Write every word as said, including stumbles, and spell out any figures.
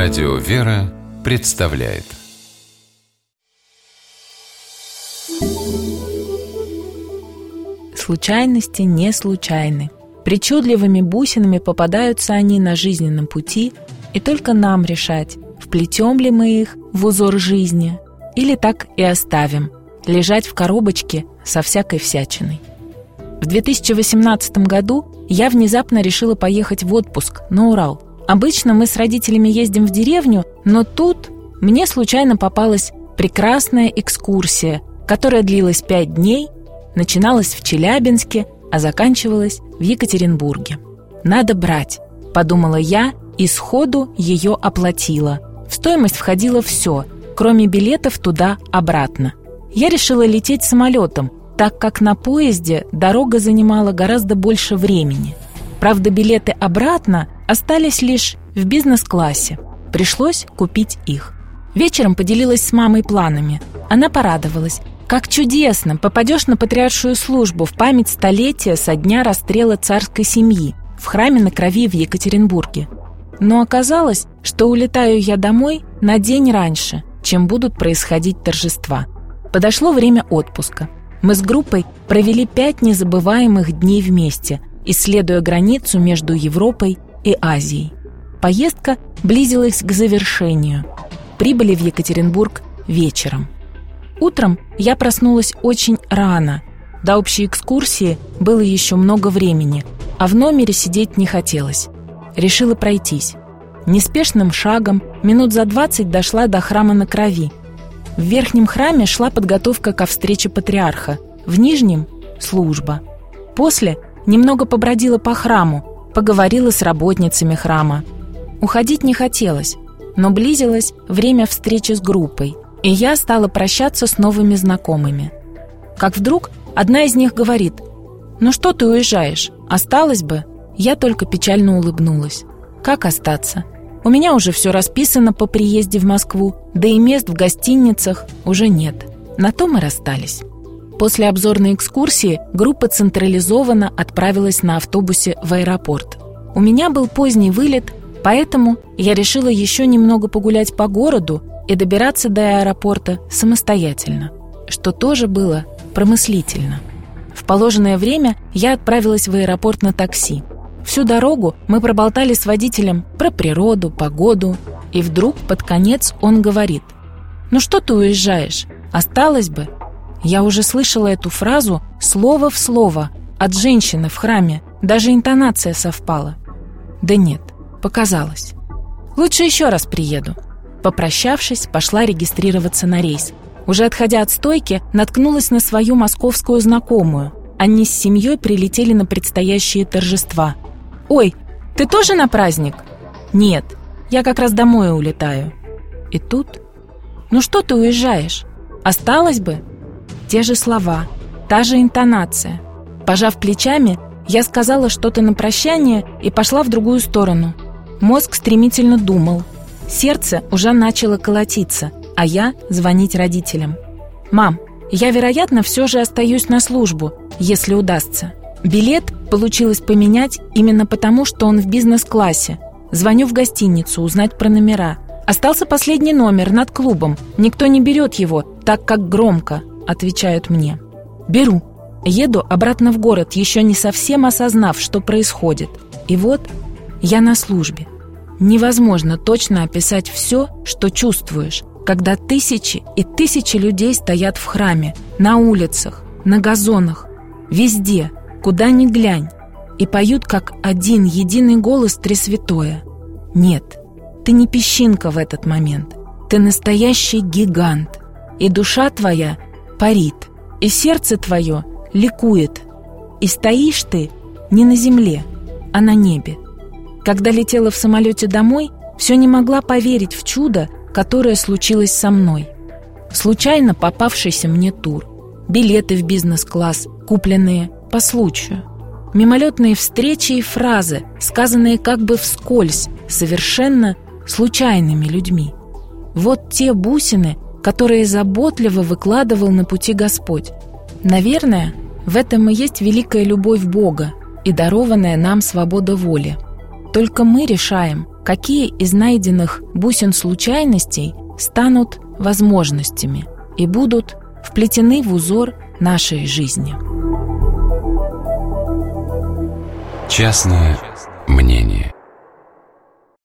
Радио «Вера» представляет. Случайности не случайны. Причудливыми бусинами попадаются они на жизненном пути, и только нам решать, вплетем ли мы их в узор жизни, или так и оставим лежать в коробочке со всякой всячиной. В две тысячи восемнадцатом году я внезапно решила поехать в отпуск на Урал. Обычно мы с родителями ездим в деревню, но тут мне случайно попалась прекрасная экскурсия, которая длилась пять дней, начиналась в Челябинске, а заканчивалась в Екатеринбурге. «Надо брать», — подумала я и сходу ее оплатила. В стоимость входило все, кроме билетов туда-обратно. Я решила лететь самолетом, так как на поезде дорога занимала гораздо больше времени. Правда, билеты обратно остались лишь в бизнес-классе. Пришлось купить их. Вечером поделилась с мамой планами. Она порадовалась. Как чудесно! Попадешь на патриаршую службу в память столетия со дня расстрела царской семьи в храме на Крови в Екатеринбурге. Но оказалось, что улетаю я домой на день раньше, чем будут происходить торжества. Подошло время отпуска. Мы с группой провели пять незабываемых дней вместе, исследуя границу между Европой и Азией. Поездка близилась к завершению. Прибыли в Екатеринбург вечером. Утром я проснулась очень рано. До общей экскурсии было еще много времени, а в номере сидеть не хотелось. Решила пройтись. Неспешным шагом минут за двадцать дошла до храма на Крови. В верхнем храме шла подготовка ко встрече патриарха, в нижнем – служба. После немного побродила по храму, поговорила с работницами храма. Уходить не хотелось, но близилось время встречи с группой, и я стала прощаться с новыми знакомыми. Как вдруг одна из них говорит: «Ну что ты уезжаешь? Осталось бы». Я только печально улыбнулась. Как остаться? У меня уже все расписано по приезде в Москву, да и мест в гостиницах уже нет. На то мы расстались. После обзорной экскурсии группа централизованно отправилась на автобусе в аэропорт. У меня был поздний вылет, поэтому я решила еще немного погулять по городу и добираться до аэропорта самостоятельно, что тоже было промыслительно. В положенное время я отправилась в аэропорт на такси. Всю дорогу мы проболтали с водителем про природу, погоду, и вдруг под конец он говорит: «Ну что ты уезжаешь? Осталось бы». Я уже слышала эту фразу слово в слово от женщины в храме, даже интонация совпала. Да нет, показалось. Лучше еще раз приеду. Попрощавшись, пошла регистрироваться на рейс. Уже отходя от стойки, наткнулась на свою московскую знакомую. Они с семьей прилетели на предстоящие торжества. «Ой, ты тоже на праздник?» «Нет, я как раз домой улетаю». И тут: «Ну что ты уезжаешь? Осталось бы». Те же слова, та же интонация. Пожав плечами, я сказала что-то на прощание и пошла в другую сторону. Мозг стремительно думал. Сердце уже начало колотиться, а я звонить родителям. «Мам, я, вероятно, все же остаюсь на службу, если удастся. Билет получилось поменять именно потому, что он в бизнес-классе. Звоню в гостиницу узнать про номера. Остался последний номер над клубом. Никто не берет его, так как громко», — отвечают мне. «Беру. Еду обратно в город, еще не совсем осознав, что происходит. И вот я на службе. Невозможно точно описать все, что чувствуешь, когда тысячи и тысячи людей стоят в храме, на улицах, на газонах, везде, куда ни глянь, и поют как один единый голос Тресвятое. Нет, ты не песчинка в этот момент, ты настоящий гигант, и душа твоя парит, и сердце твое ликует, и стоишь ты не на земле, а на небе. Когда летела в самолете домой, все не могла поверить в чудо, которое случилось со мной. Случайно попавшийся мне тур, билеты в бизнес-класс, купленные по случаю, мимолетные встречи и фразы, сказанные как бы вскользь, совершенно случайными людьми. Вот те бусины, которые заботливо выкладывал на пути Господь. Наверное, в этом и есть великая любовь Бога и дарованная нам свобода воли. Только мы решаем, какие из найденных бусин случайностей станут возможностями и будут вплетены в узор нашей жизни. Частное мнение.